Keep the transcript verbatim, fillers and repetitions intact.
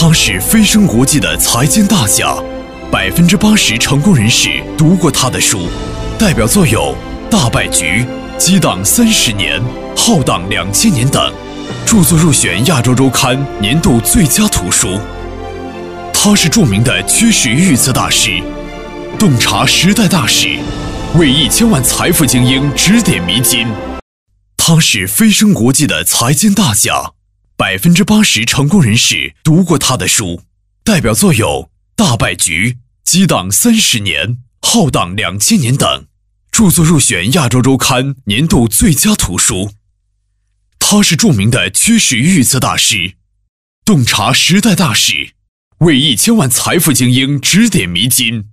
他是飞升国际的财经大家，百分之八十成功人士读过他的书，代表作有《大败局》《激荡三十年》《浩荡两千年》等，著作入选亚洲周刊年度最佳图书。他是著名的趋势预测大师，洞察时代大势，为一千万财富精英指点迷津。他是飞升国际的财经大家，百分之八十成功人士读过他的书，代表作有《大败局》《激荡三十年》《浩荡两千年》等，著作入选亚洲周刊年度最佳图书。他是著名的趋势预测大师，洞察时代大势，为一千万财富精英指点迷津。